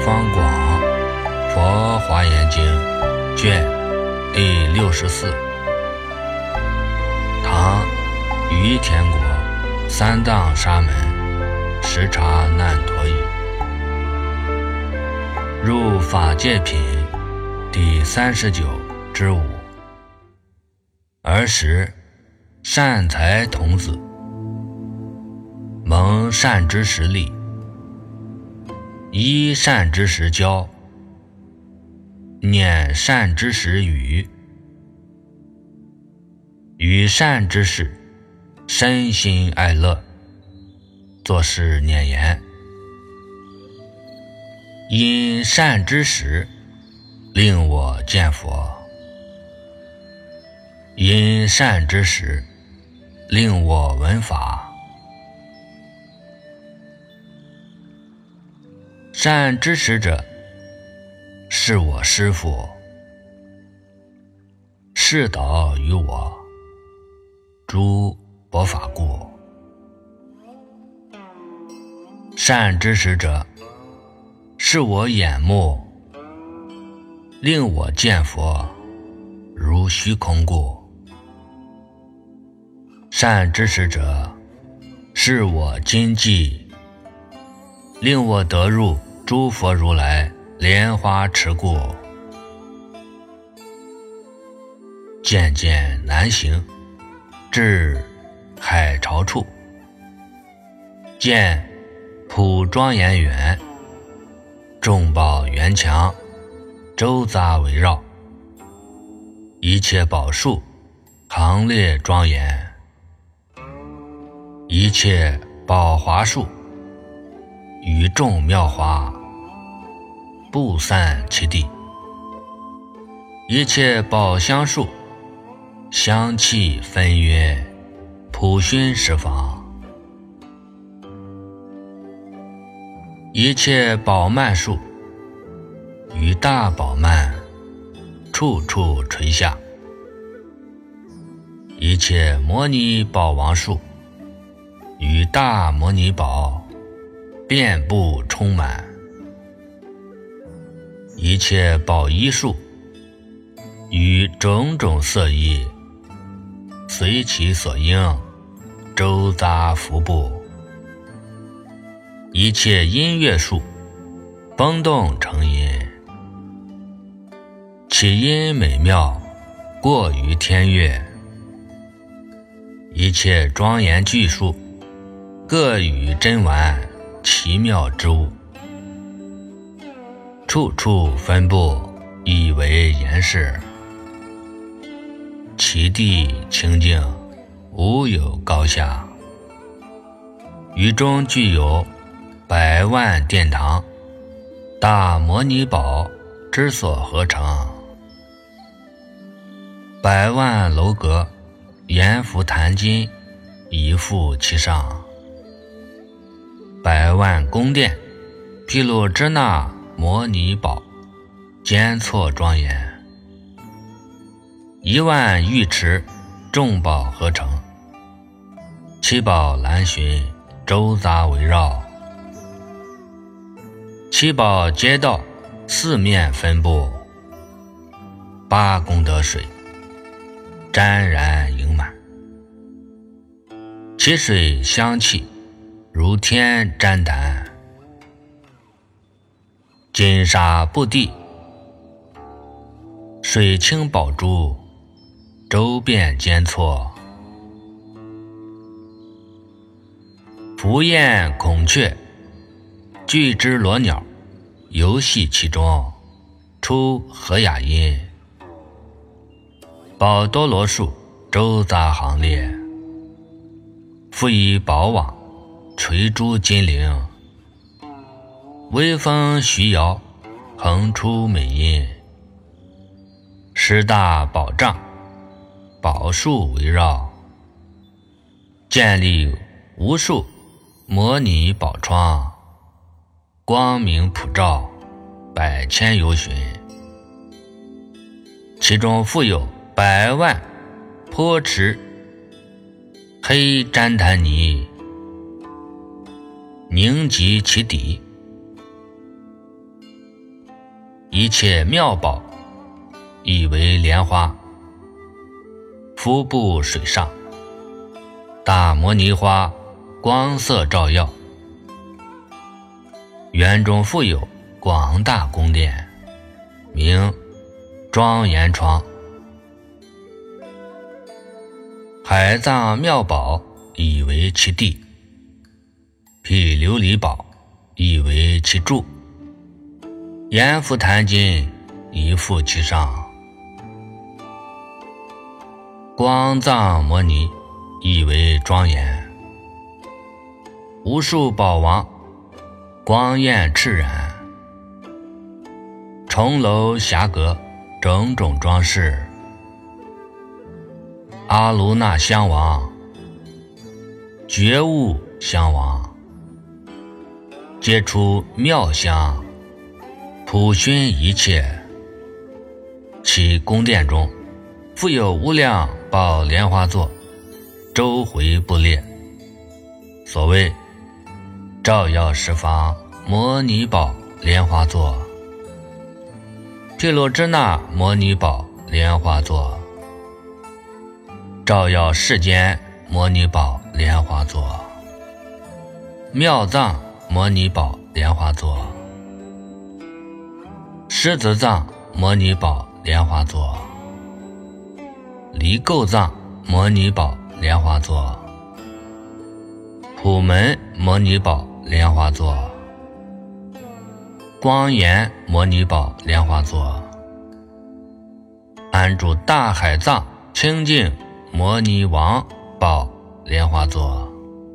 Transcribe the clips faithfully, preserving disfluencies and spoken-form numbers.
方广佛华严经卷第六十四，唐于田国三藏沙门时察难陀译。入法界品第三十九之五。儿时善财童子，蒙善之时力，依善之时教，念善之时语，与善之事身心爱乐，作是念言：因善之时令我见佛，因善之时令我闻法。善知识者，是我师父，示导于我诸佛法故。善知识者，是我眼目，令我见佛如虚空故。善知识者，是我今际，令我得入诸佛如来莲花池故。渐渐难行，至海潮处，见普庄严园，众宝园墙周匝围绕，一切宝树行列庄严，一切宝华树与众妙花布散其地，一切宝香树香气纷约，普熏十方，一切宝曼树与大宝曼处处垂下，一切摩尼宝王树与大摩尼宝遍布充满，一切宝衣树与种种色衣随其所应周匝服布，一切音乐树风动成音，其音美妙过于天乐，一切庄严具树各与珍玩奇妙之物，处处分布以为严饰，其地清净无有高下，于中具有百万殿堂，大摩尼宝之所合成，百万楼阁阎浮檀金以覆其上，百万宫殿毗卢遮那摩尼宝间错庄严，一万浴池众宝合成，七宝蓝巡周匝围绕，七宝街道四面分布，八功德水沾然盈满，其水香气如天毡檀，金沙布地，水清宝珠周遍间错，凫雁孔雀巨只罗鸟游戏其中，出和雅音，宝多罗树周匝行列，复以宝网垂诸金铃，微风徐摇横出美音，十大宝障宝树围绕，建立无数摩尼宝窗，光明普照百千由旬，其中复有百万坡池黑毡檀泥凝集其底， 一切妙宝，以为莲花，浮布水上。大摩尼花光色照耀，园中复有广大宫殿，名庄严床。海藏妙宝，以为其地；毗琉璃宝，以为其柱；阎浮檀金，以覆其上。光藏摩尼，以为庄严；无数宝王，光焰炽然；重楼霞阁，种种装饰。阿卢那香王，觉悟香王，皆出妙香，普熏一切。其宫殿中，复有无量宝莲花座，周回不列。所谓照耀十方摩尼宝莲花座，毗卢遮那摩尼宝莲花座，照耀世间摩尼宝莲花座，妙藏摩尼宝莲花座，狮子藏摩尼宝莲花座，离垢藏摩尼宝莲花座，普门摩尼宝莲花座，光严摩尼宝莲花座，安住大海藏清净摩尼王宝莲花座，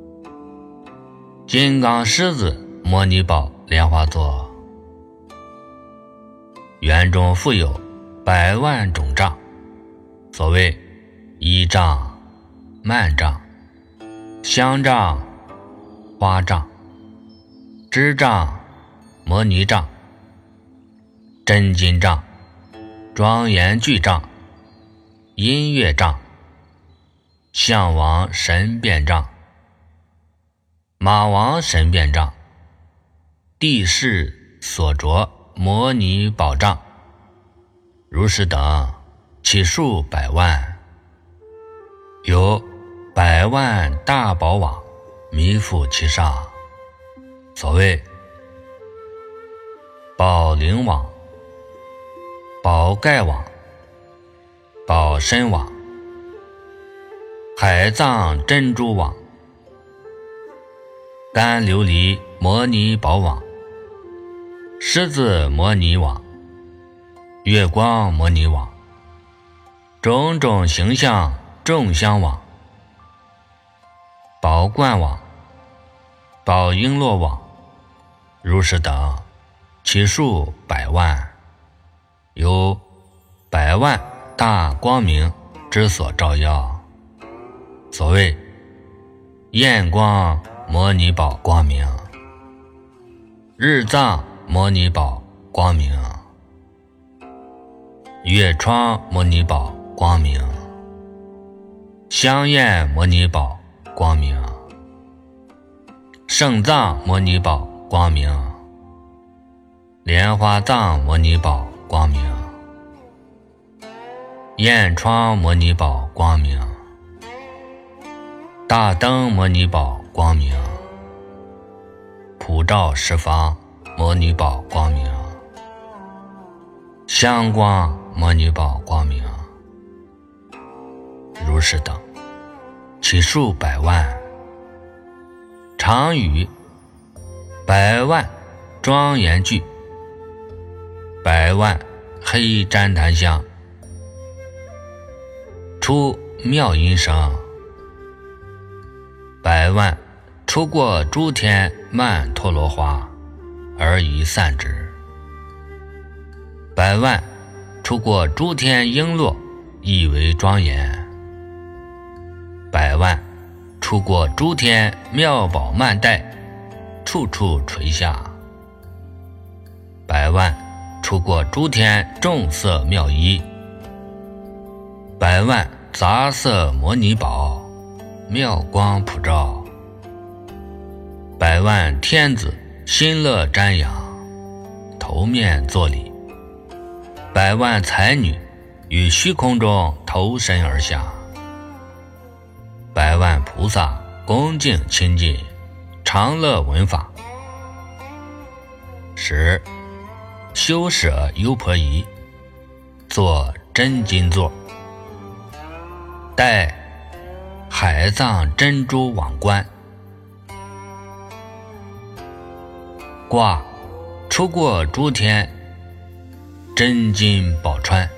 金刚狮子摩尼宝莲花座。园中复有百万种杖，所谓依杖、曼杖、香杖、花杖、支杖、摩尼杖、真金杖、庄严具杖、音乐杖、象王神变杖、马王神变杖、地势所着摩尼宝杖，如是等其数百万，有百万大宝网弥覆其上。所谓宝灵网、宝盖网、宝身网、海藏珍珠网、干琉璃摩尼宝网、狮子摩尼网、月光摩尼网、种种形象众香网、宝冠网、宝璎珞网，如是等其数百万，有百万大光明之所照耀。所谓焰光摩尼宝光明，日藏摩尼宝光明，月窗摩尼宝光明，香焰摩尼宝光明，圣藏摩尼宝光明，莲花藏摩尼宝光明，焰窗摩尼宝光明，大灯摩尼宝光明，普照十方摩尼宝光明，香光摩尼宝光明，如是等其数百万。常语百万庄严具，百万黑旃檀香，出妙音声，百万出过诸天曼陀罗花而已散之，百万出过诸天璎珞以为庄严，百万出过诸天妙宝曼带，处处垂下，百万出过诸天众色妙衣，百万杂色摩尼宝妙光普照，百万天子心乐瞻仰，头面作礼， 百万才女于虚空中投身而下，百万菩萨恭敬亲近，常乐闻法。十修舍优婆夷，坐真金座，戴海藏珍珠网冠，挂出过诸天真金宝钏，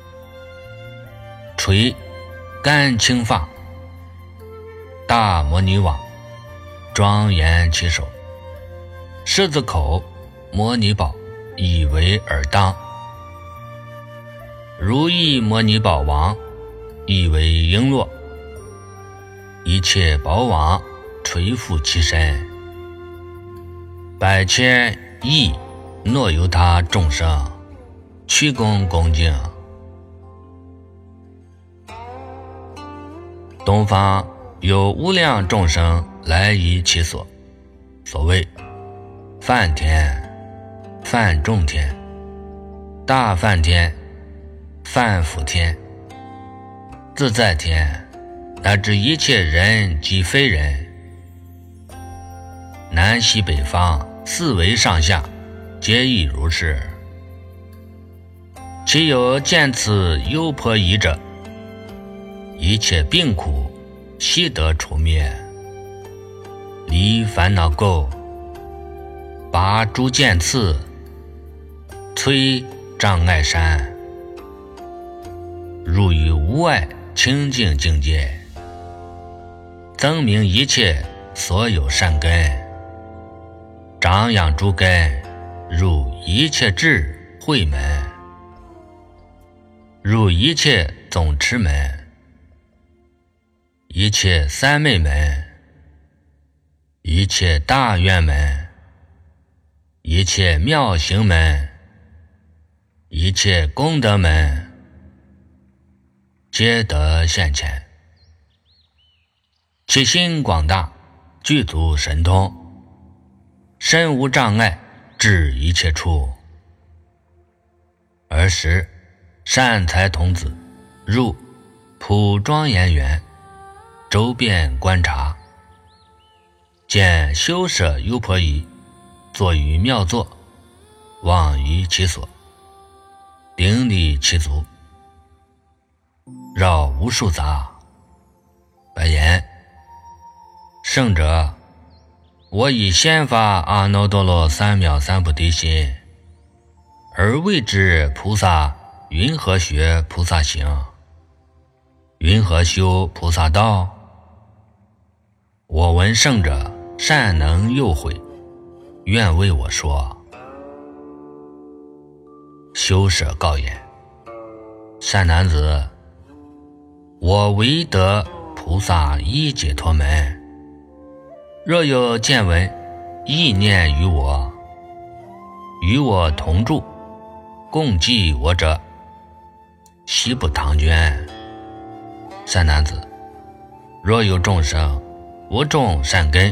垂干青发，大摩尼网庄严其手，狮子口摩尼宝以为耳当，如意摩尼宝王以为璎珞，一切宝网垂覆其身，百千亿若由他众生屈躬恭敬。东方有无量众生来依其所，所谓梵天、梵众天、大梵天、梵辅天、自在天，乃至一切人及非人，南西北方四维上下皆亦如是。其有见此优婆夷者，一切病苦悉得除灭，离烦恼垢，拔诸剑刺，摧障碍山，入于无碍清净境界，增明一切所有善根，长养诸根，入一切智慧门，入一切总持门，一切三昧门，一切大愿门，一切妙行门，一切功德门，皆得现前。其心广大，具足神通，身无障碍，至一切处。尔时善财童子入普庄严园，周遍观察，见修舍优婆夷坐于妙座，望于其所，顶礼其足，绕无数匝，白言：圣者，我以先发阿耨多罗三藐三菩提心，而谓之菩萨云何学菩萨行？云何修菩萨道？我闻圣者善能诱诲，愿为我说。修舍告言：善男子，我唯得菩萨一解脱门，若有见闻意念于我，与我同住，共济我者，悉不唐捐。善男子，若有众生无种善根，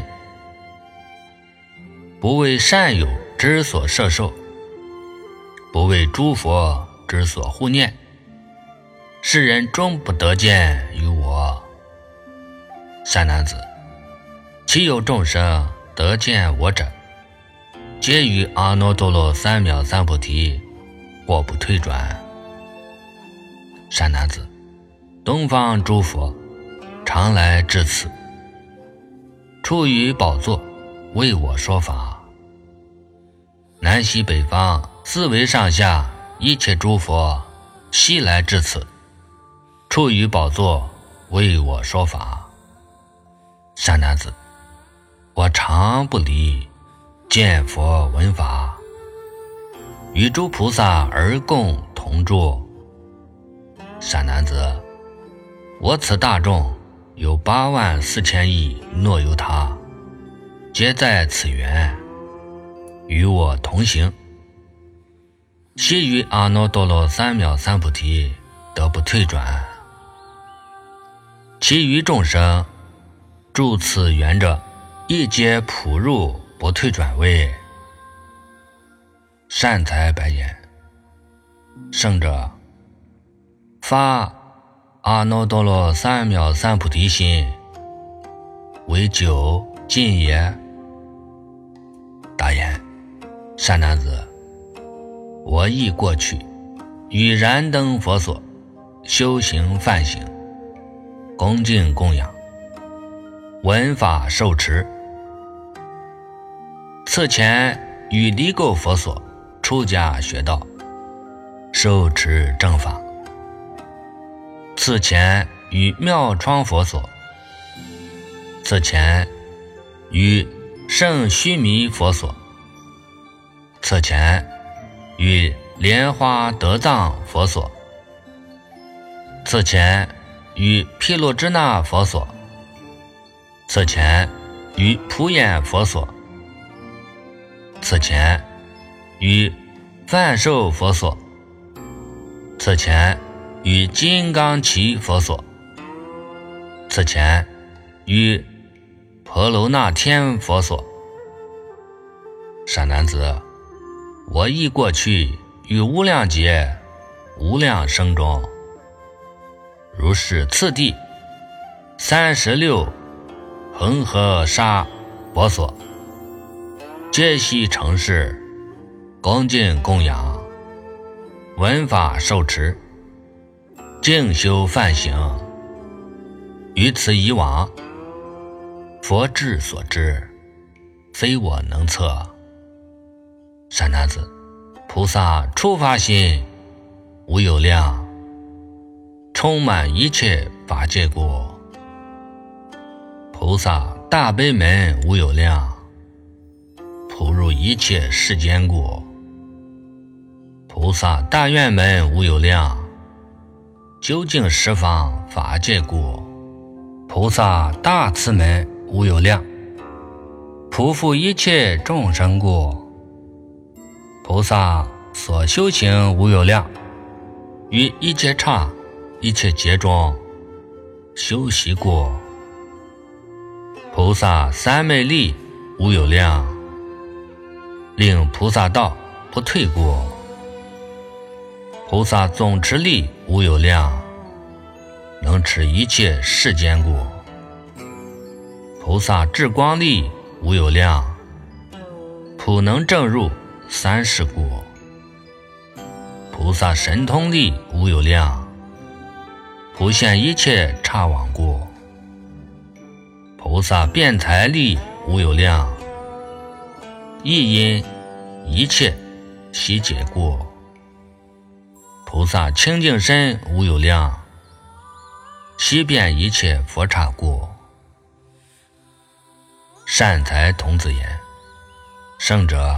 不为善友之所摄受，不为诸佛之所护念，世人终不得见于我。善男子，其有众生得见我者，皆于阿耨多罗三藐三菩提，或不退转。善男子，东方诸佛常来至此，处于宝座，为我说法。南西北方四维上下一切诸佛悉来至此，处于宝座，为我说法。善男子，我常不离，见佛闻法，与诸菩萨而共同住。善男子，我此大众有八万四千亿若由他，皆在此园，与我同行，悉于阿耨多罗三藐三菩提得不退转。其余众生住此园者，亦皆普入不退转位。善财白言： 圣者，发阿耨多罗三藐三菩提心，为久近也。答言：善男子，我亦过去与燃灯佛所修行梵行，恭敬供养，闻法受持。次前与离垢佛所出家学道，受持正法。次前与妙窗佛所，次前与圣须弥佛所，次前与莲花德藏佛所，次前与毗卢遮那佛所，次前与普眼佛所，此前与梵寿佛所，此前与金刚齐佛所，此前与婆罗那天佛所。善男子，我亦过去于无量劫无量生中，如是次第三十六恒河沙佛所，皆悉承事，恭敬供养，闻法受持，静修梵行。于此以往，佛智所知，非我能测。善男子，菩萨初发心无有量，充满一切法界故。菩萨大悲门无有量，普入一切世间故。菩萨大愿门无有量，究竟十方法界故。菩萨大慈门无有量，普覆一切众生故。菩萨所修行无有量，于一切刹一切劫中修习故。菩萨三昧力无有量，令菩萨道不退故。菩萨总持力无有量，能持一切世间故。菩萨智光力无有量，普能证入三世故。菩萨神通力无有量，普现一切刹网故。菩萨辩才力无有量，亦因一切悉解故。菩萨清净身无有量，悉遍一切佛刹故。善财童子言：圣者，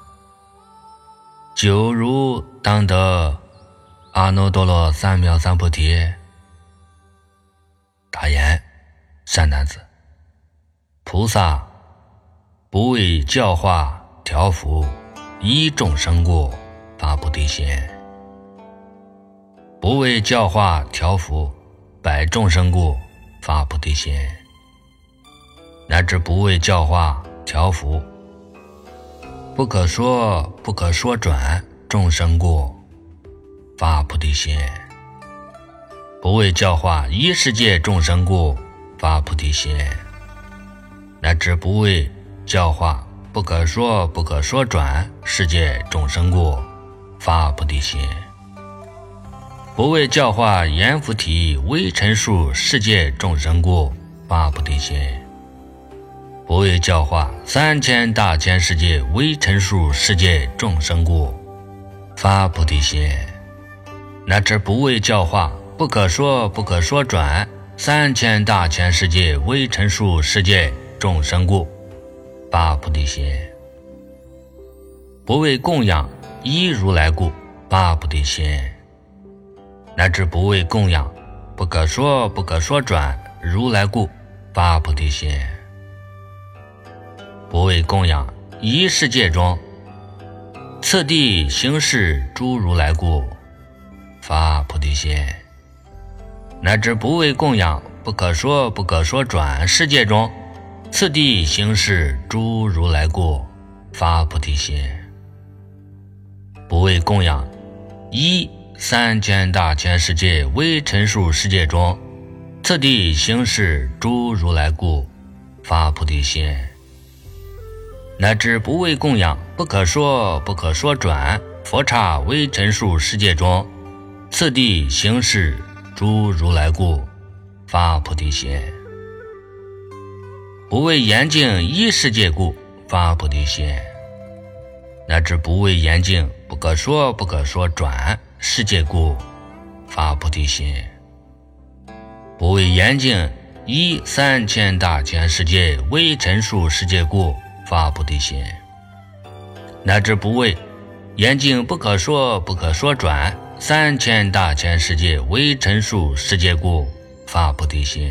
久如当得阿耨多罗三藐三菩提。答言：善男子，菩萨不为教化调伏一众生故发菩提心，不为教化调伏百众生故发菩提心，乃至不为教化调伏不可说不可说转众生故发菩提心，不为教化一世界众生故发菩提心，乃至不为教化不可说不可说转世界众生故发菩提心，不为教化阎浮提微尘数世界众生故发菩提心，不为教化三千大千世界微尘数世界众生故发菩提心，乃至不为教化不可说不可说转三千大千世界微尘数世界众生故发菩提心，不为供养一如来故发菩提心，乃至不为供养不可说不可说转如来故发菩提心，不为供养一世界中次第行事诸如来故发菩提心，乃至不为供养不可说不可说转世界中次第行事诸如来故发菩提心，不为供养以三千大千世界为陈述世界中，次第行识诸如来故，发菩提心。乃至不为供养，不可说不可说转，佛刹为陈述世界中，次第行识诸如来故，发菩提心。不为严净一世界故，发菩提心。乃至不为严净不可说不可说转世界故，发菩提心。不为严净以三千大千世界为陈述世界故，发菩提心。乃至不为严净不可说不可说转三千大千世界为陈述世界故，发菩提心。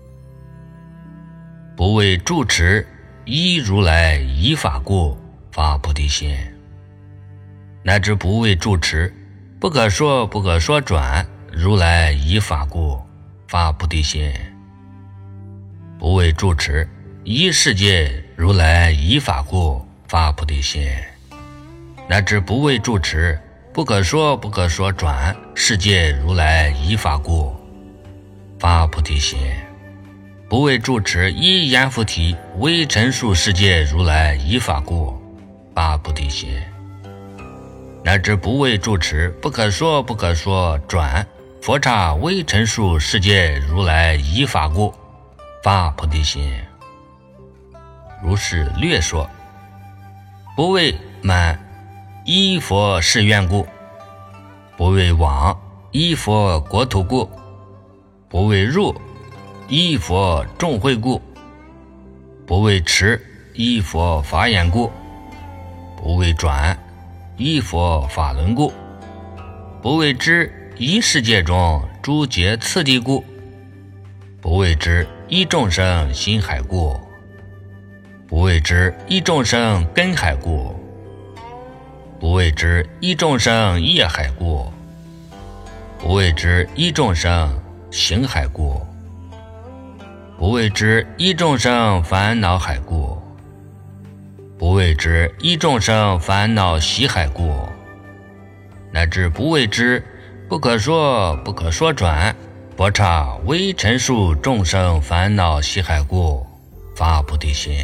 不为住持依如来依法故，发菩提心。乃至不为住持不可说不可说转如来依法故，发菩提心。不为住持依世界如来依法故，发菩提心。乃至不为住持不可说不可说转世界如来依法故，发菩提心。不为住持依阎浮提为陈述世界如来依法故，发菩提心。乃至不为住持不可说不可说转佛刹为陈述世界如来依法故，发菩提心。如是略说。不为满依佛誓愿故，不为往依佛国土故，不为入依佛众会故，不为持依佛法眼故，不为转依佛法轮故，不为知依世界中诸劫次第故，不为知依众生心海故，不为知依众生根海故，不为知依众生业海故，不为知依众生行海故，不为知依众生烦恼海故，不为知依众生烦恼习海故，乃至不为知不可说不可说转佛刹为陈述众生烦恼习海故，发菩提心。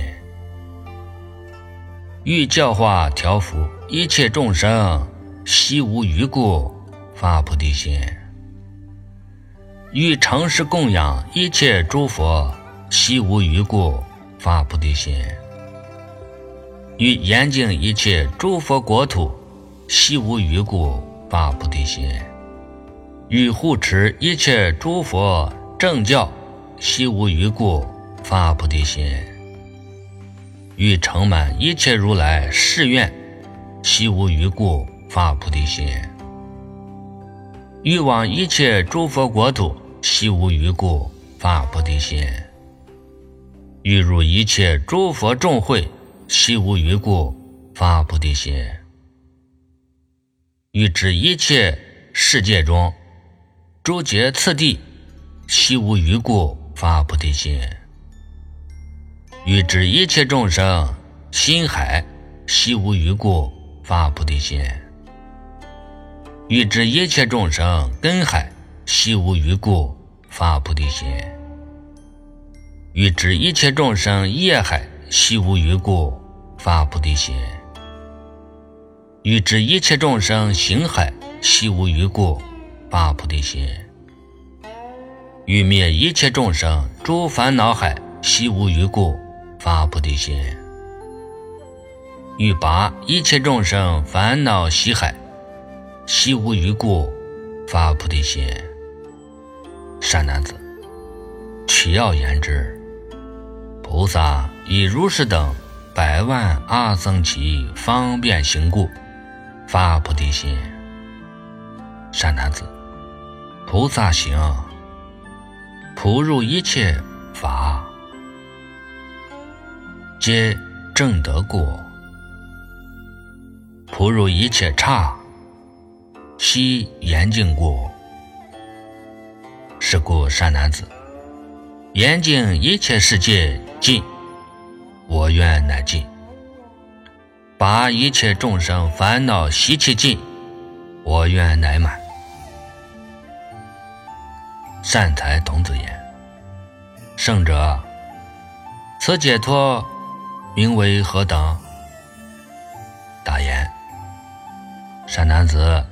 欲教化调伏一切众生悉无余故，发菩提心。欲诚实供养一切诸佛悉无余故，发菩提心。欲严净一切诸佛国土悉无余故，发菩提心。欲护持一切诸佛正教悉无余故，发菩提心。欲成满一切如来誓愿悉无余故，发菩提心。欲往一切诸佛国土悉无余故，发菩提心。欲入一切诸佛众会悉无余故，发菩提心。欲知一切世界中诸劫次第悉无余故，发菩提心。欲知一切众生心海悉无余故，发菩提心。欲知一切众生根海悉无余故，发菩提心。欲知一切众生业海悉无余故，发菩提心。欲知一切众生行海悉无余故，发菩提心。欲灭一切众生诸烦恼海悉无余故，发菩提心。欲拔一切众生烦恼习海悉无余故，发菩提心。善男子，取要言之，菩萨以如是等百万阿僧祇方便行故，发菩提心。善男子，菩萨行普入一切法，皆正得故；普入一切刹，悉严净故。是故善男子，严净一切世界尽，我愿乃尽；拔一切众生烦恼习气尽， 我愿乃满。善财童子言：圣者，此解脱名为何等？答言：善男子，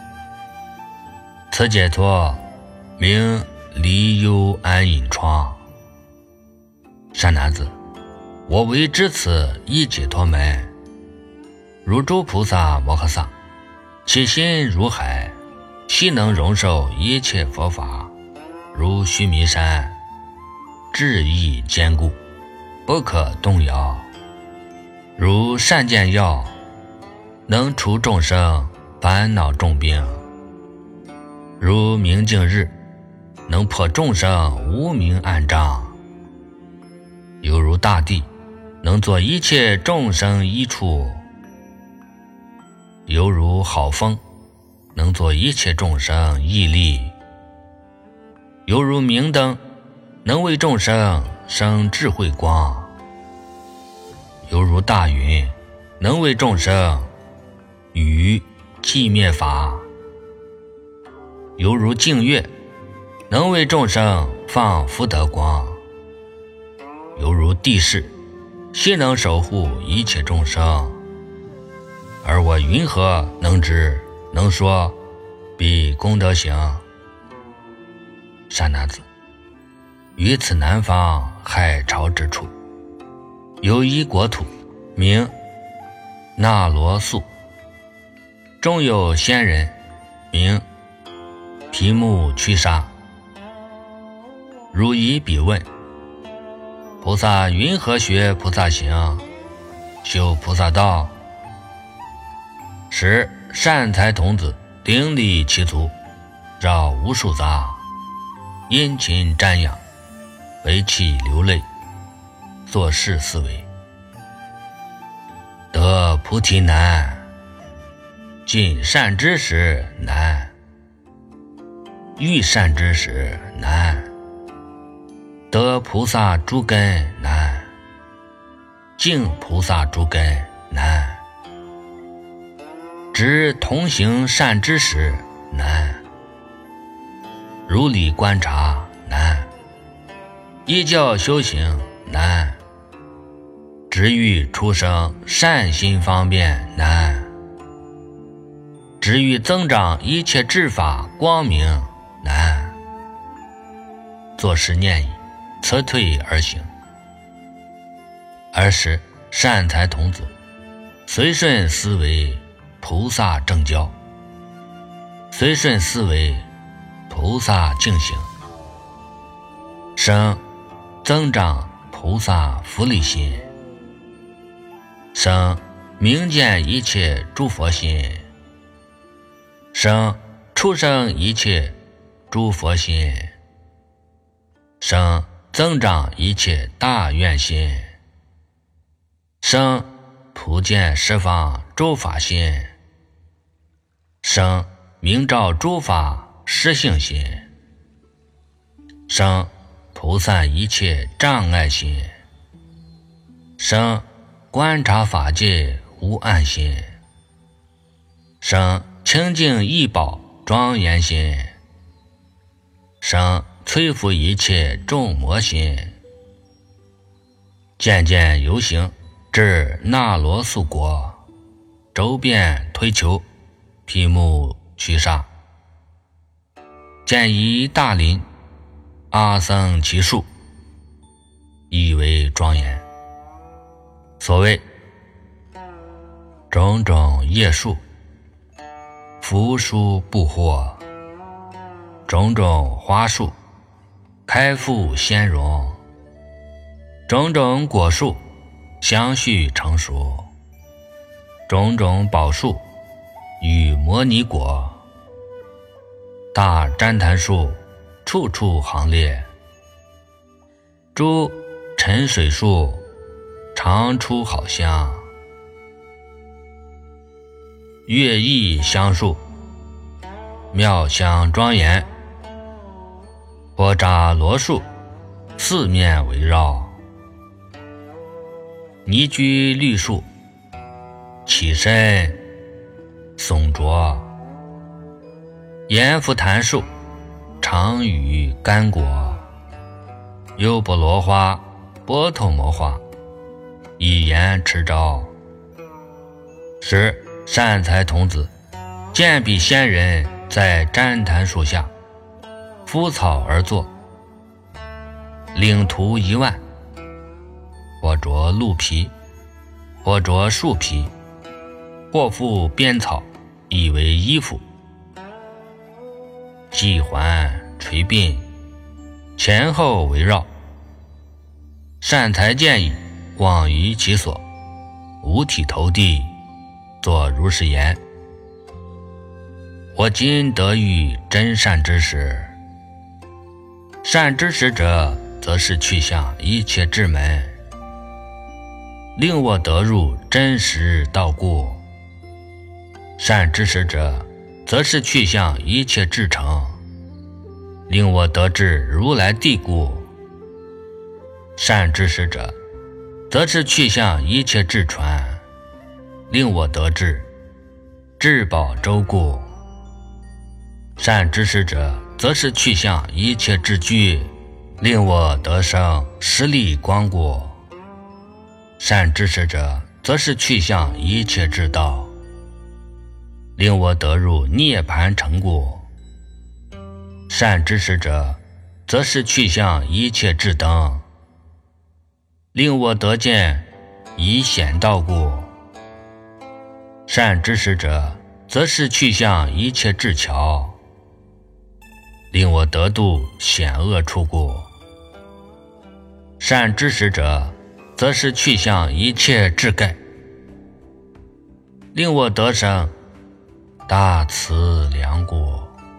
此解脱名离忧安隐疮。善男子，我为知此一解脱门，如诸菩萨摩诃萨，其心如海，悉能容受一切佛法，如须弥山，智意坚固，不可动摇。如善见药，能除众生烦恼重病；如明镜日，能破众生无明暗障；犹如大地，能作一切众生依处；犹如好风，能作一切众生毅力；犹如明灯，能为众生生智慧光；犹如大云，能为众生雨寂灭法；犹如净月，能为众生放福德光；犹如地势，悉能守护一切众生。而我云何能知能说彼功德行？善男子，于此南方海潮之处，有一国土，名那罗素，中有仙人，名毗目屈沙。如以彼问：菩萨云何学菩萨行，修菩萨道？时善财童子顶礼其足，绕无数匝，殷勤瞻仰，为其流泪，作是思维：得菩提难，尽善知识难，遇善知识难，得菩萨诸根难，敬菩萨诸根难，知同行善知识难，如理观察难，依教修行难，直欲出生善心方便难，直欲增长一切智法光明难。作是念已，辞退而行。尔时善财童子随顺思维菩萨正教，随顺思维菩萨净行，生增长菩萨福利心，生明见一切诸佛心，生出生一切诸佛心，生增长一切大愿心，生普见十方诸法心，生明照诸法实性心，生菩萨一切障碍心，生观察法界无暗心，生清净异宝庄严心，生摧伏一切众魔心，渐渐游行至那罗素国，周遍推求毗目屈沙，见一大林，阿僧祇树，亦为庄严。所谓种种叶树，扶疏不惑，种种花树，开复鲜荣，种种果树，相续成熟，种种宝树，与摩尼果，大旃檀树，处处行列，诸沉水树，常出好香，月异香树，妙香庄严，波扎罗树，四面围绕，尼居绿树，起身耸着， 阎浮檀树，常与干果，优波罗花，波头摩花，以言持招。时善财童子见彼仙人在旃檀树下，敷草而坐，领徒一万，或着鹿皮，或着树皮，或覆编草，以为衣服，系环垂鬓，前后围绕。善财见矣，往于其所，五体投地，作如是言：我今得遇真善知识。善知识者，则是去向一切智门，令我得入真实道故。善知识者，则是去向一切至诚，令我得至如来地故。善知识者，则是去向一切至传，令我得至至宝周故。善知识者，则是去向一切至具，令我得生十力光故。善知识者，则是去向一切至道，令我得入涅盘城故。善知识者，则是去向一切至灯，令我得见以显道故。善知识者，则是去向一切至桥，令我得度险恶处故。善知识者，则是去向一切至盖，令我得生大慈良故。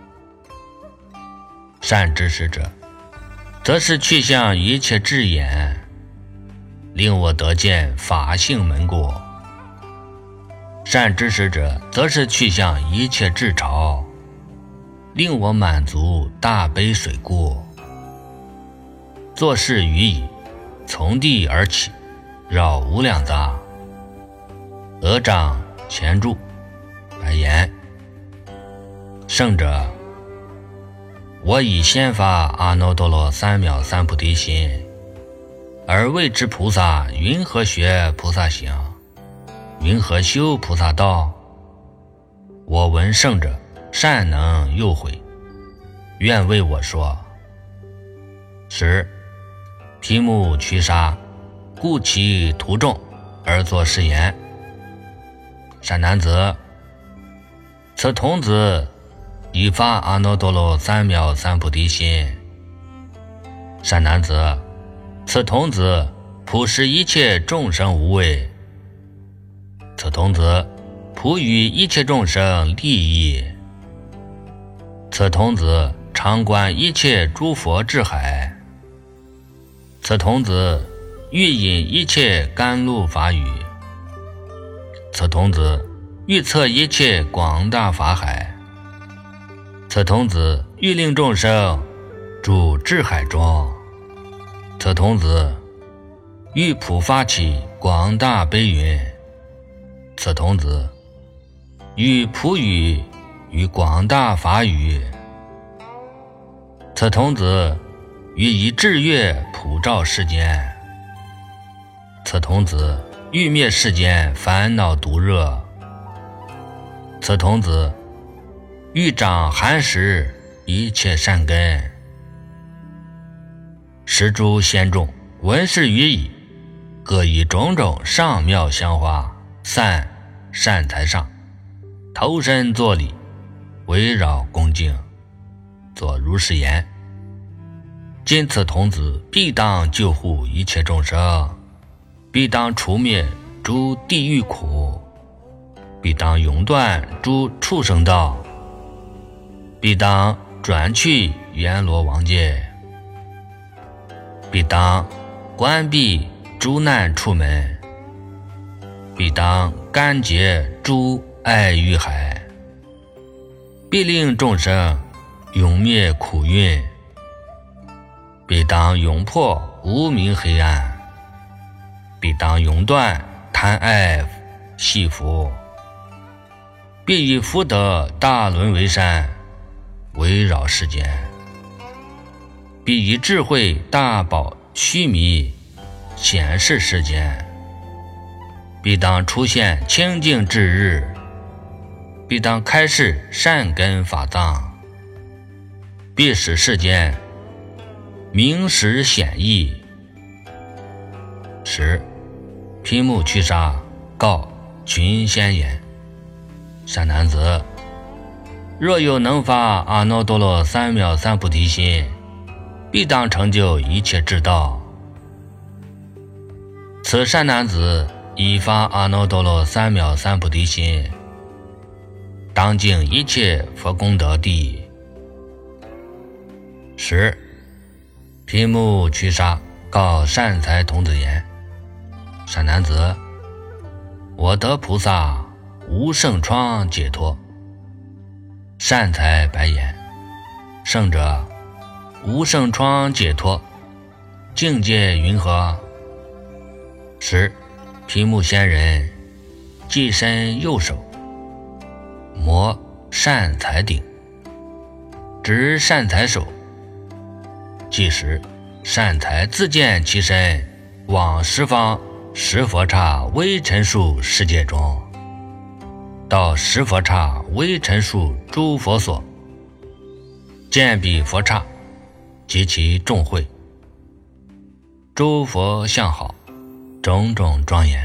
善知识者，则是去向一切至眼，令我得见法性门故。善知识者，则是去向一切至潮，令我满足大悲水故。作是语已，从地而起，绕无量匝，额掌前柱，白言：圣者，我以先发阿耨多罗三藐三菩提心，而为之菩萨云何学菩萨行，云何修菩萨道？我闻圣者善能诱诲，愿为我说。十提目屈沙，故其徒众而作是言：善男子，此童子已发阿耨多罗三藐三菩提心。善男子，此童子普施一切众生无畏，此童子普与一切众生利益，此童子常观一切诸佛智海，此童子欲引一切甘露法语，此童子欲测一切广大法海，此童子欲令众生住智海中，此童子欲普发起广大悲云，此童子欲普语于广大法语，此童子欲以智月普照世间，此童子欲灭世间烦恼毒热，此童子欲长含识一切善根。十诸仙众闻是语已，各以种种上妙香花散善财上，投身作礼，围绕恭敬，作如是言：今此童子必当救护一切众生，必当除灭诸地狱苦，必当永断诸畜生道，必当转去阎罗王界，必当关闭诸难处门，必当干结诸爱欲海，必令众生永灭苦运，必当永破无明黑暗，必当永断贪爱系福，必以福德大轮为山， 围绕世间，必以智慧大宝须弥显示世间，必当出现清净之日，必当开示善根法藏，必使世间明实显义。十，毗目屈沙告群仙言：善男子，若有能发阿耨多罗三藐三菩提心，必当成就一切之道。此善男子已发阿耨多罗三藐三菩提心，当尽一切佛功德地。十，毗目屈沙告善财童子言：善男子，我得菩萨无胜疮解脱。善财白言：圣者，无胜疮解脱境界云何？十，毗目仙人即伸右手，摩善财顶，执善财手，即时善财自见其身，往十方十佛刹微尘数世界中，到十佛刹微尘数诸佛所，见彼佛刹及其众会，诸佛相好，种种庄严。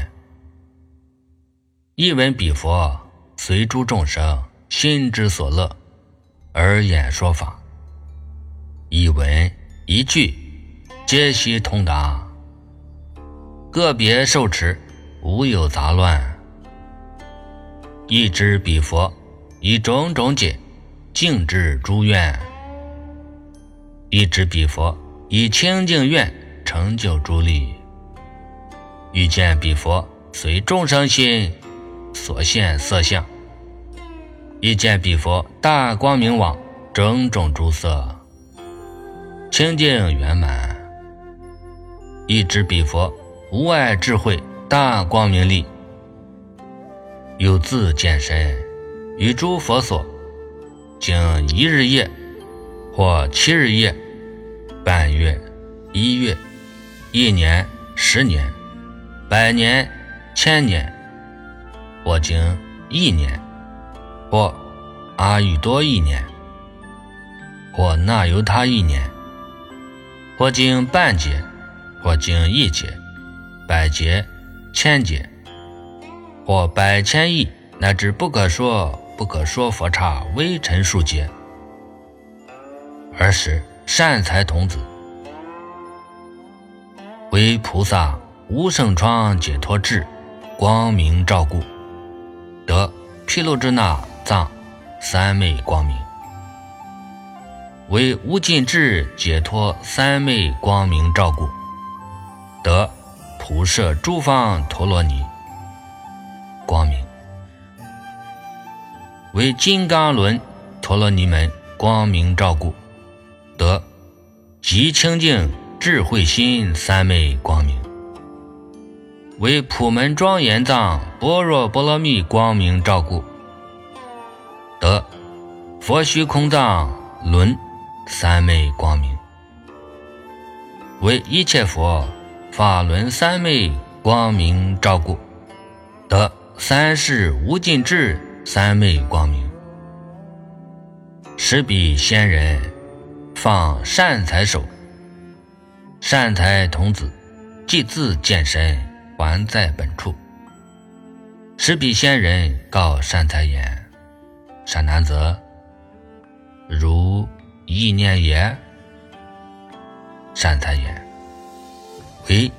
一闻彼佛随诸众生心之所乐而演说法，一文一句皆悉通达，个别受持，无有杂乱。一知彼佛以种种解净治诸愿，一知彼佛以清净愿成就诸力，欲见彼佛随众生心所现色相，一见彼佛大光明网种种诸色清净圆满，一知彼佛无碍智慧大光明力，有自见身于诸佛所，经一日夜或七日夜、半月、一月、一年、十年、百年、千年，或经一年，或阿育多一年，或那由他一年，或经半劫，或经一劫、百劫、千劫，或百千亿乃至不可说不可说佛刹微尘数劫，而使善财童子为菩萨无胜疮解脱智光明照顾，得毗卢遮那藏三昧光明，为无尽智解脱三昧光明照顾，得普摄诸方陀罗尼光明，为金刚轮陀罗尼门光明照顾，得极清净智慧心三昧光明，为普门庄严藏般若波罗蜜光明照顾，得佛虚空藏轮三昧光明，为一切佛法轮三昧光明照顾，得三世无尽智三昧光明，使彼仙人放善财手，善财童子即自见身还在本处，使彼仙人告善财言：善男子，如意念也？善财言：为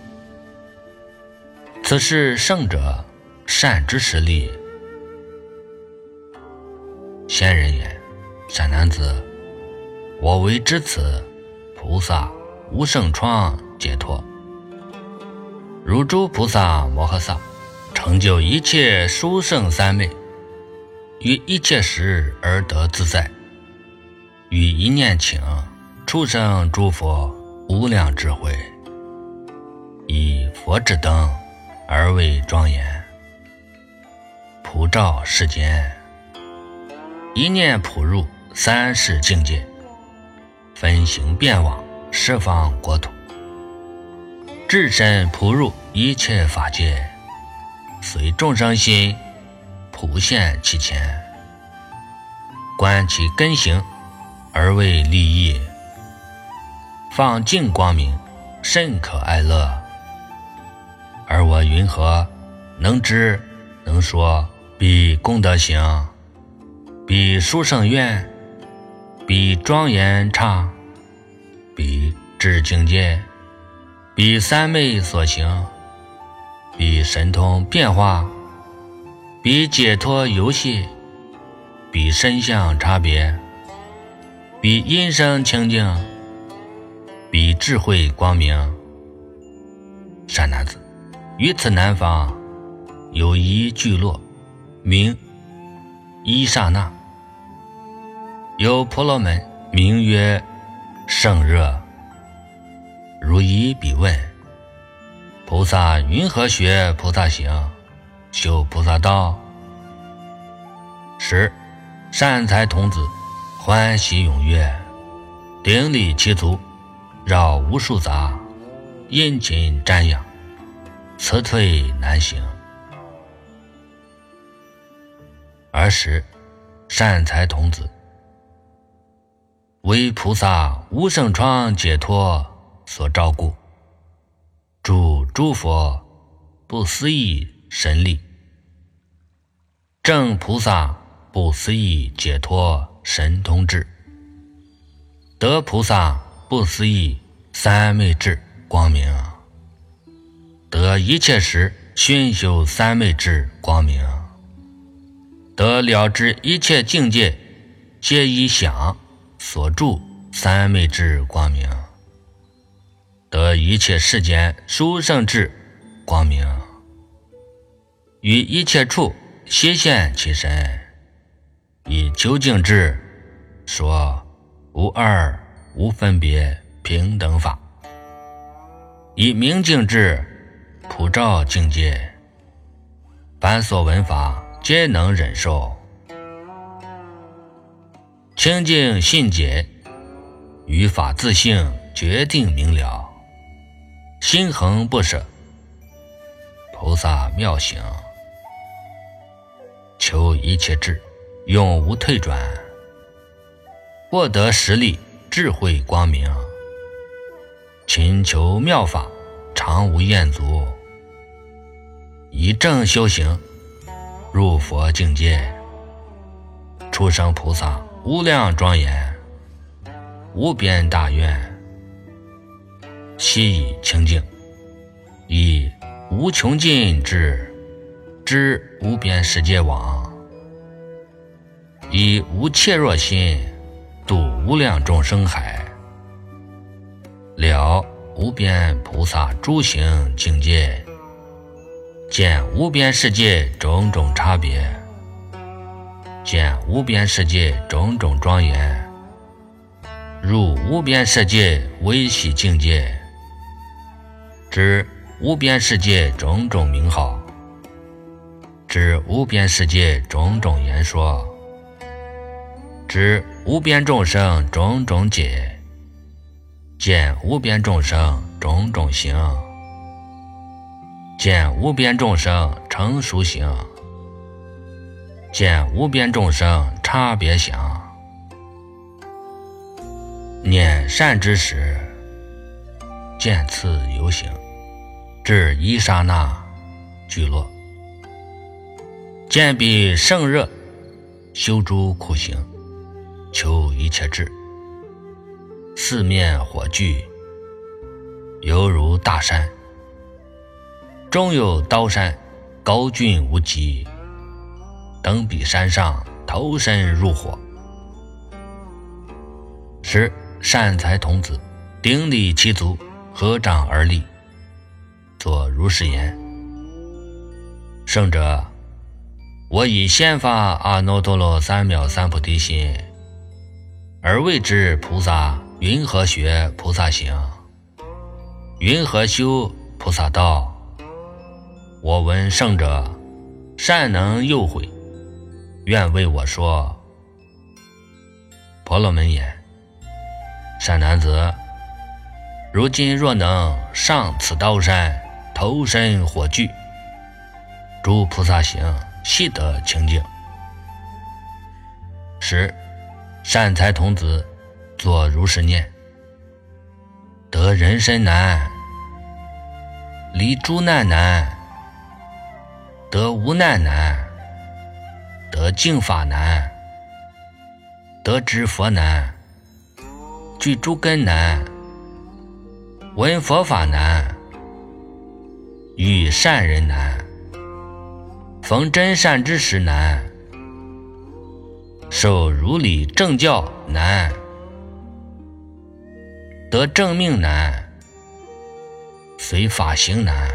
此是圣者善之实力。仙人言：善男子，我为知此菩萨无胜疮解脱，如诸菩萨摩诃萨成就一切殊胜三昧，于一切时而得自在，于一念请出生诸佛无量智慧，以佛之灯而为庄严，普照世间，一念普入三世境界，分行遍往十方国土，至身普入一切法界，随众生心普现其前，观其根行而为利益，放净光明，甚可爱乐。而我云何能知能说，彼功德行，彼殊胜愿，彼庄严刹，彼至境界，彼三昧所行，彼神通变化，彼解脱游戏，彼身相差别，彼音声清净，彼智慧光明。善男子，于此南方有一聚落，名伊刹那，有婆罗门，名曰胜热。如一彼问：菩萨云何学菩萨行，修菩萨道？时善财童子欢喜踊跃，顶礼其足，绕无数匝，殷勤瞻仰，辞退难行。尔时善财童子为菩萨无生疮解脱所照顾，诸诸佛不思议神力，正菩萨不思议解脱神通智，得菩萨不思议三昧智光明，得一切时熏修三昧智光明，得了知一切境界皆以想所著三昧智光明，得一切世间殊胜智光明，于一切处悉现其身，以究竟智说无二无分别平等法，以明镜智普照境界，凡所闻法皆能忍受，清净信解，于法自性决定明了，心恒不舍，菩萨妙行，求一切智，永无退转，获得实力智慧光明，勤求妙法常无厌足，以正修行入佛境界，出生菩萨无量庄严，无边大愿，悉以清净，以无穷尽智知无边世界网，以无怯弱心度无量众生海，了无边菩萨诸行境界，见无边世界种种差别，见无边世界种种庄严，入无边世界微细境界，知无边世界种种名号，知无边世界种种言说，知无边众生种种解，见无边众生种种行，见无边众生成熟行，见无边众生差别想，念善知识，见次游行，至一刹那聚落，见彼胜热，修诸苦行，求一切智，四面火炬，犹如大山，中有刀山，高峻无极，登彼山上，投身入火。时善财童子顶礼其足，合掌而立，作如是言：圣者，我以先发阿耨多罗三藐三菩提心，而谓之菩萨云何学菩萨行，云何修菩萨道？我闻圣者善能诱诲，愿为我说。 婆罗门言：善男子，如今若能上此刀山，投身火炬，诸菩萨行悉得清净。十善财童子作如是念：得人身难，离诸难难，得无难难，得净法难，得知佛难，具诸根难，闻佛法难，遇善人难，逢真善之时难，受如理正教难，得正命难，随法行难。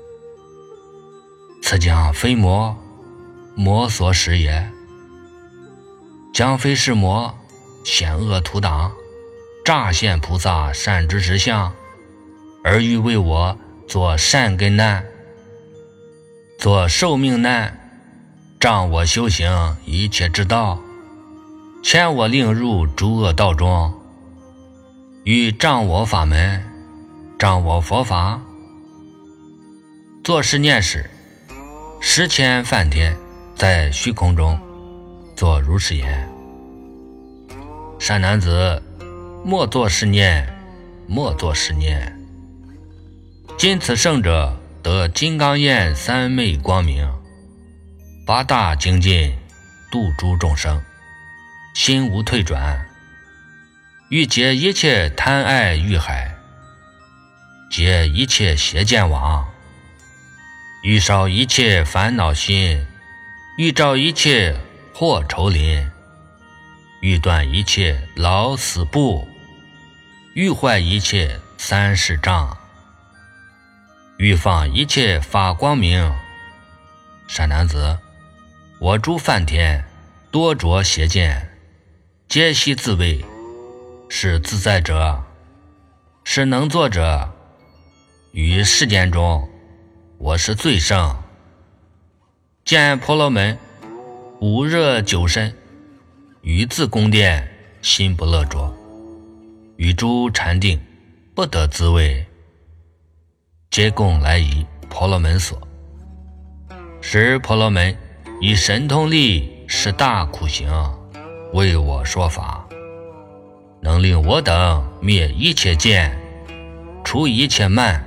此将非魔，魔所使也。将非是魔，险恶图党，乍现菩萨善知识相，而欲为我做善根难，做寿命难，障我修行一切之道，牵我令入诸恶道中，欲障我法门，障我佛法。作是念时，十千梵天在虚空中作如是言：善男子，莫作是念，莫作是念。今此圣者得金刚焰三昧光明，八大精进，度诸众生，心无退转，欲解一切贪爱欲海，解一切邪见网，欲少一切烦恼心，欲照一切祸愁林，欲断一切老死怖，欲坏一切三世障，欲放一切法光明。善男子，我诸梵天多着邪见，皆悉自谓是自在者，是能作者。于世间中，我是最胜。见婆罗门无热久身，于自宫殿心不乐着，与诸禅定不得自慰，皆共来于婆罗门所。时婆罗门以神通力是大苦行，为我说法，能令我等灭一切见，除一切慢，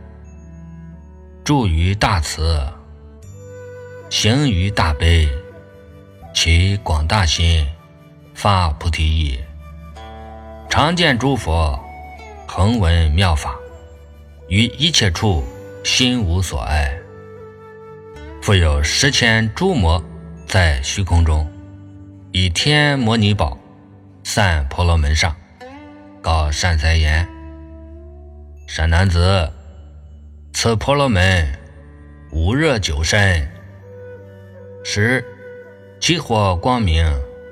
住于大慈，行于大悲，其广大心，发菩提意，常见诸佛，恒闻妙法，于一切处心无所爱。复有十千诸魔在虚空中，以天摩尼宝散婆罗门上，告善财言：善男子，此婆罗门无热久身，使其火光明，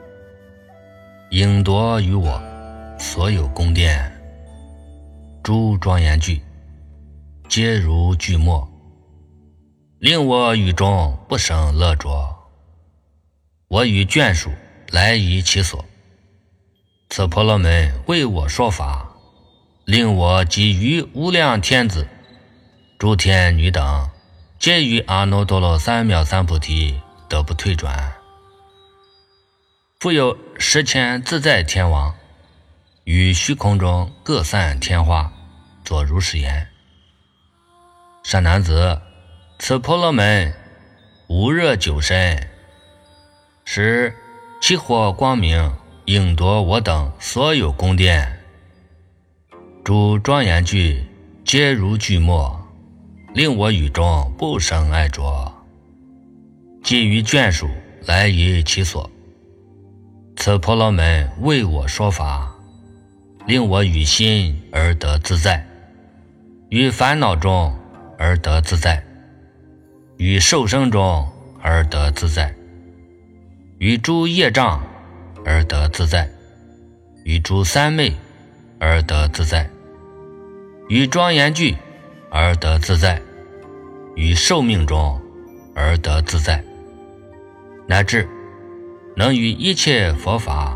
应夺于我所有宫殿，诸庄严具皆如巨墨，令我语中不生乐着。我与眷属来于其所，此婆罗门为我说法，令我及于无量天子、诸天女等，皆于阿耨多罗三藐三菩提得不退转。复有十千自在天王，于虚空中各散天花，作如是言：善男子，此婆罗门无热久身，使其火光明，应夺我等所有宫殿，诸庄严具皆如巨墨，令我语中不生爱着。既于眷属来于其所，此婆罗门为我说法，令我与心而得自在，于烦恼中而得自在，于受生中而得自在，于诸业障而得自在，于诸三昧而得自在，于庄严具而得自在，于寿命中而得自在，乃至能于一切佛法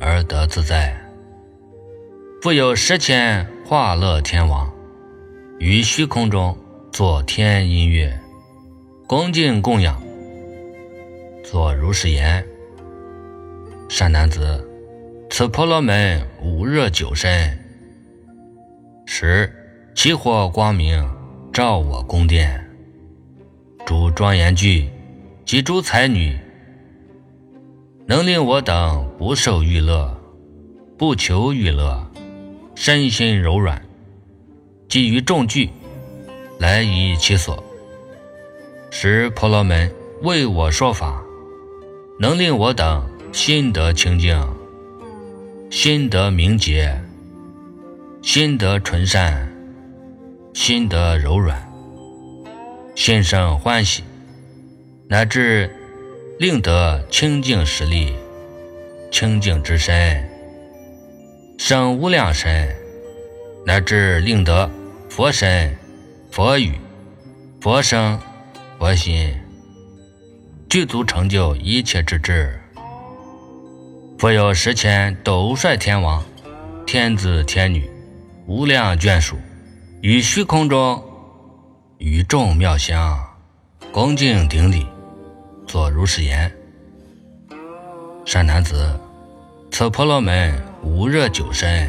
而得自在。复有十千化乐天王，于虚空中作天音乐，恭敬供养。作如是言：善男子，此婆罗门无热久身，时其火光明照我宫殿，诸庄严具及诸才女，能令我等不受欲乐，不求欲乐，身心柔软，基于众具来依其所，使婆罗门为我说法，能令我等心得清净，心得明洁，心得纯善，心得柔软，心生欢喜，乃至令得清净实力，清净之身，生无量身，乃至令得佛身、佛语、佛声、佛心，具足成就一切之智。复有十千斗率天王、天子天女，无量眷属，于虚空中与众妙香，恭敬顶礼，作如是言：善男子，此婆罗门无热久身，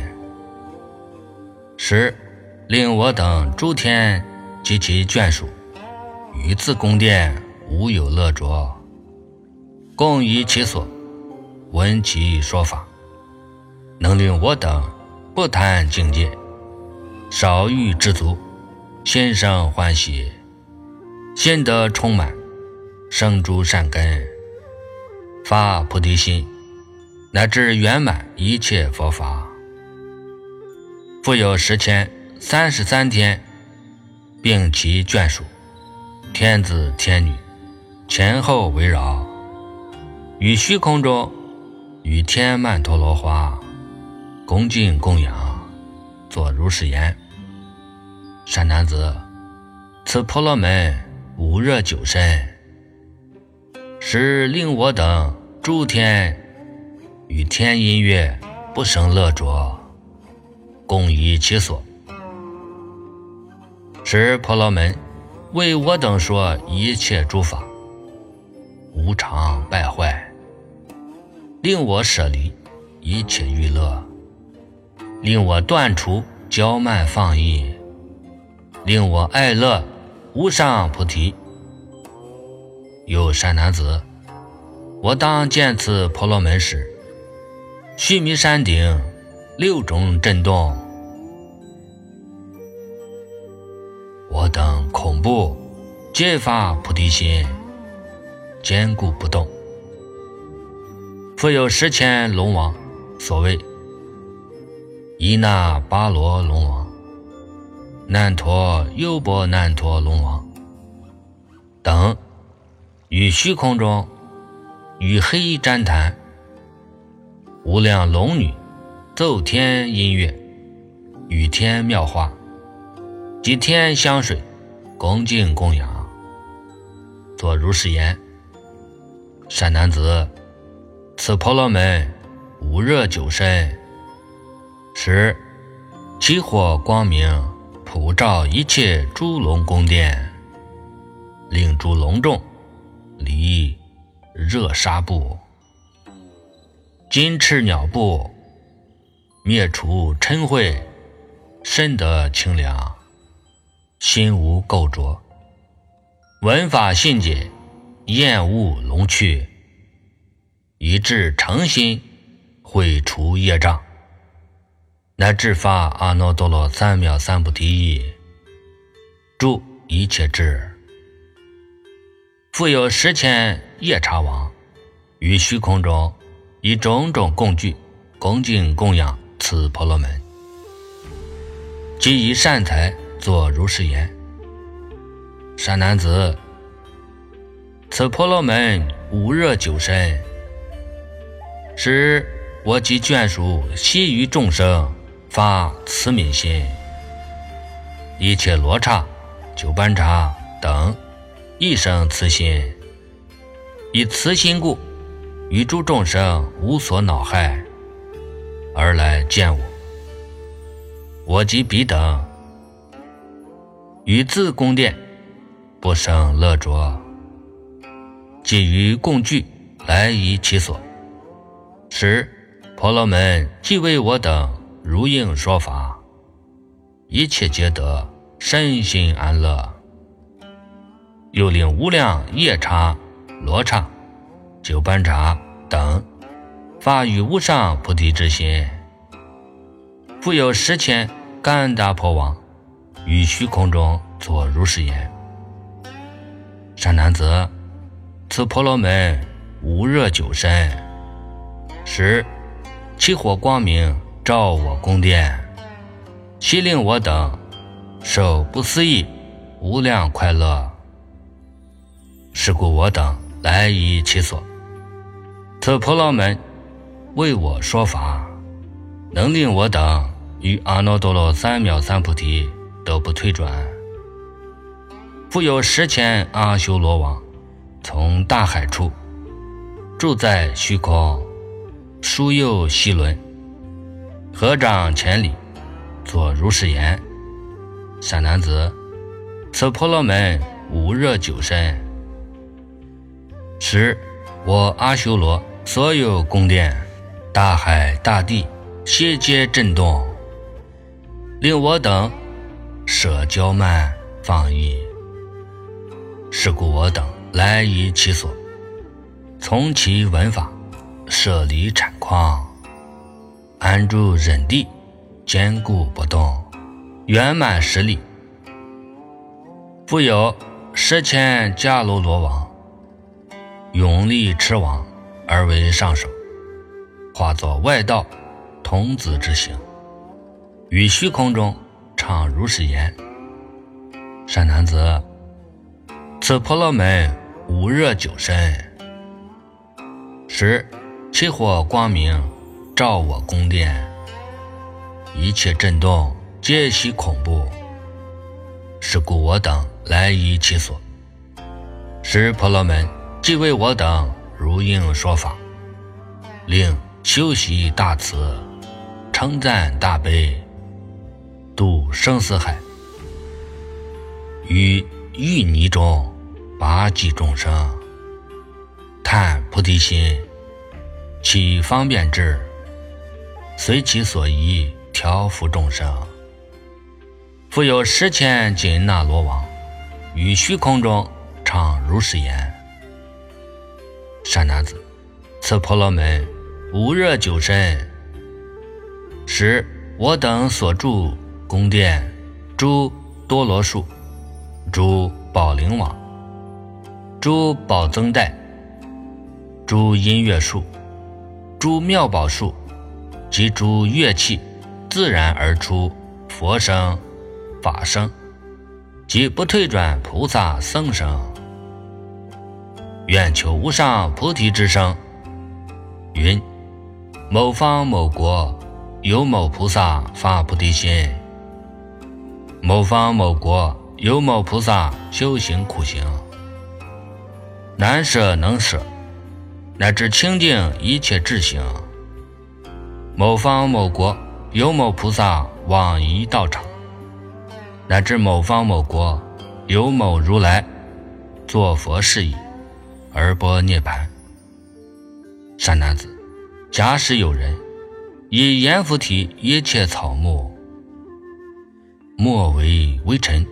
时令我等诸天及其眷属，于自宫殿无有乐着，共依其所，闻其说法，能令我等不贪境界，少欲知足，心生欢喜，心得充满，生诸善根，发菩提心，乃至圆满一切佛法。复有十千三十三天，并其眷属，天子天女，前后围绕，于虚空中与天曼陀罗花，恭敬供养，作如是言：善男子，此婆罗门无热久身，时令我等诸天与天音乐不生乐着，共依其所，使婆罗门为我等说一切诸法，无常败坏，令我舍离一切欲乐，令我断除骄慢放逸，令我爱乐无上菩提。有善男子，我当见此婆罗门时，须弥山顶六种震动，我等恐怖，皆发菩提心，坚固不动。复有十千龙王，所谓伊那巴罗龙王、难陀优波难陀龙王等，于虚空中与黑旃檀无量龙女奏天音乐，与天妙化及天香水，恭敬供养，作如是言：善男子，此婆罗门无热久身，时其火光明普照一切诸龙宫殿，令诸龙众离热纱布、金翅鸟布，灭除嗔恚，身得清凉，心无垢浊，闻法信解，厌恶龙趣，以至诚心，毁除业障，乃至发阿耨多罗三藐三菩提意，诸一切智。复有十千夜叉王，于虚空中以种种供具恭敬供养此婆罗门，即以善财作如是言：善男子，此婆罗门无热久身，使我及眷属悉于众生发慈悯心，一切罗刹、九班刹等一生慈心，以慈心故，于诸众生无所恼害， 而来见我。我即彼等，与自宫殿，不胜乐着，即于共聚，来移其所。时婆罗门即为我等如应说法，一切皆得身心安乐。又令无量夜叉、罗刹、九班荼等发于无上菩提之心，复有十千干达婆王于虚空中作如是言：善男子，此婆罗门无热久身，时其火光明照我宫殿，悉令我等受不思议无量快乐。是故我等来移其所。此婆罗门为我说法，能令我等于阿耨多罗三藐三菩提得不退转。复有十千阿修罗王从大海处住在虚空，殊右希轮，合掌千里，作如是言：善男子，此婆罗门无热久身，时我阿修罗所有宫殿、大海大地悉皆震动，令我等舍骄慢放逸。是故我等来移其所，从其闻法，舍离产况，安住忍地，坚固不动，圆满十力。复有十千迦楼罗王永立持王而为上首，化作外道童子之形，于虚空中唱如是言：善男子，此婆罗门无热久身，时其火光明照我宫殿，一切震动皆悉恐怖。是故我等来移其所。时婆罗门即为我等如应说法，令修习大慈，称赞大悲，度生死海，于淤泥中拔济众生，叹菩提心，起方便智，随其所宜调伏众生。复有十千紧那罗王于虚空中唱如是言：善男子，此婆罗门无热久身，时我等所住宫殿，诸多罗树、诸宝铃网、诸宝增带、诸音乐树、诸妙宝树及诸乐器，自然而出佛声、法声及不退转菩萨僧声，愿求无上菩提之声。云：某方某国有某菩萨发菩提心，某方某国有某菩萨修行苦行，难舍能舍，乃至清净一切智行。某方某国有某菩萨往一道场，乃至某方某国有某如来作佛事已，而般涅盘。善男子，假使有人以阎浮提一切草木，莫为微尘，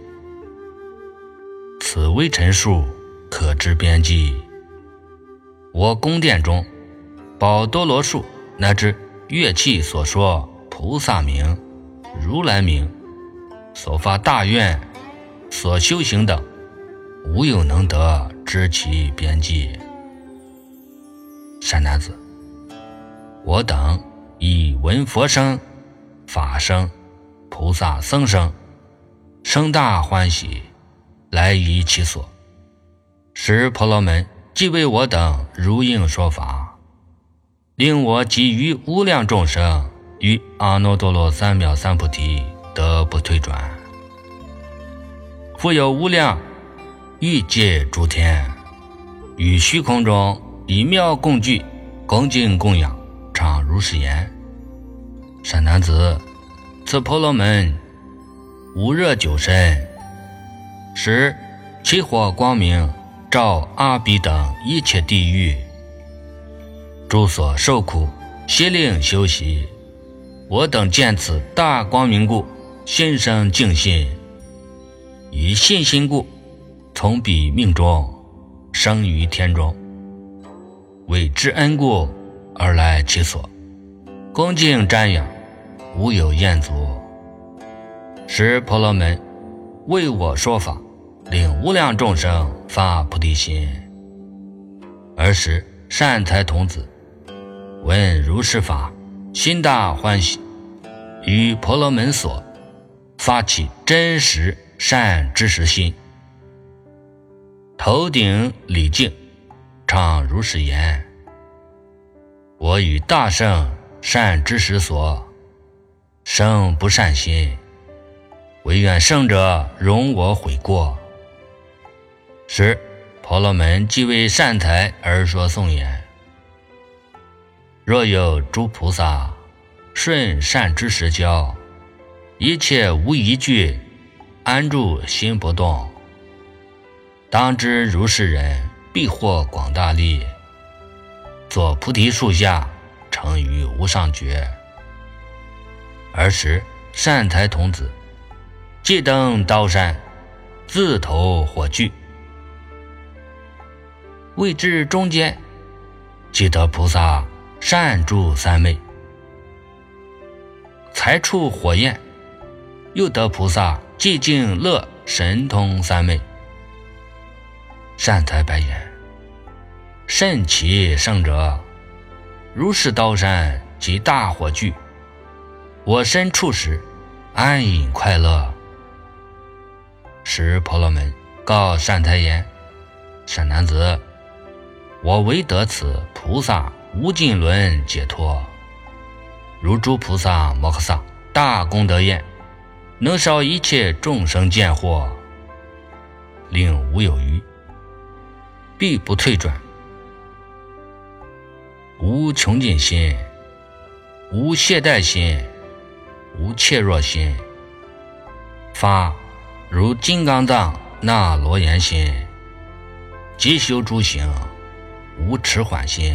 此微尘数可知边际。我宫殿中宝多罗树乃至乐器所说菩萨名、如来名、所发大愿、所修行等，无有能得知其边际。善男子，我等以闻佛声、法声、菩萨僧声，生大欢喜，来移其所。时婆罗门即为我等如应说法，令我给予无量众生于阿耨多罗三藐三菩提得不退转。复有无量欲界诸天于虚空中以妙共聚，恭敬供养，常如是言： 善男子，此婆罗门无热久身，使其火光明照阿鼻等一切地狱，诸所受苦，悉令休息。我等见此大光明故，心生净信，以信心故，从彼命中生于天中，为知恩故而来其所，恭敬瞻仰，无有厌足。使婆罗门为我说法，令无量众生发菩提心。尔时善财童子闻如是法，心大欢喜，于婆罗门所发起真实善知识心，头顶礼敬，唱如是言：我与大圣善知识所生不善心，唯愿圣者容我悔过。时婆罗门即为善财而说颂言：若有诸菩萨顺善知识教，一切无一句，安住心不动，当知如是人必获广大利，坐菩提树下，成于无上觉。尔时善财童子即登刀山，自投火炬，未至中间，即得菩萨善住三昧，才触火焰，又得菩萨寂静乐神通三昧。善财白言：甚其圣者，如是刀山及大火炬，我身处时安隐快乐。时婆罗门告善财言：善男子，我唯得此菩萨无尽轮解脱，如诸菩萨摩诃萨大功德焰，能烧一切众生见惑，令无有余，必不退转，无穷尽心，无懈怠心，无怯弱心，发如金刚藏那罗延心，即修诸行，无迟缓心，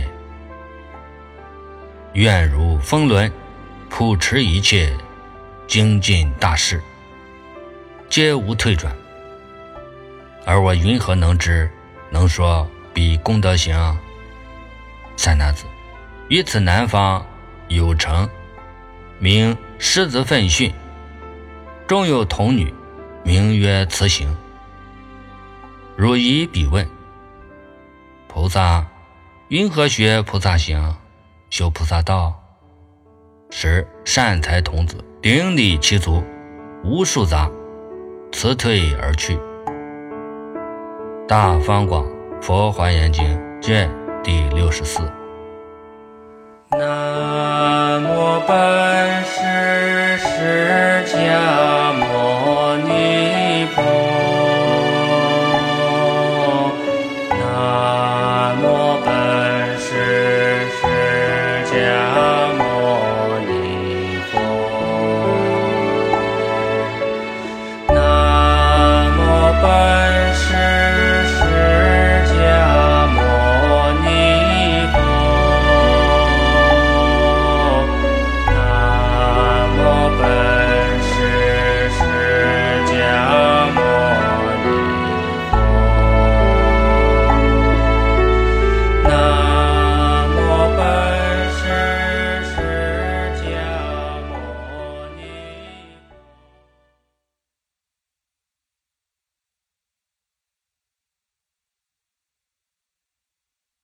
愿如风轮普持一切精进大事，皆无退转。而我云何能知能说彼功德行？善男子，于此南方有城，名狮子奋训，中有童女，名曰慈行。汝以彼问：菩萨云何学菩萨行，修菩萨道？时善财童子顶礼其足，无数杂，辞退而去。大方广佛华严经卷第六十四。 南无本师释迦牟尼佛，南无本师释迦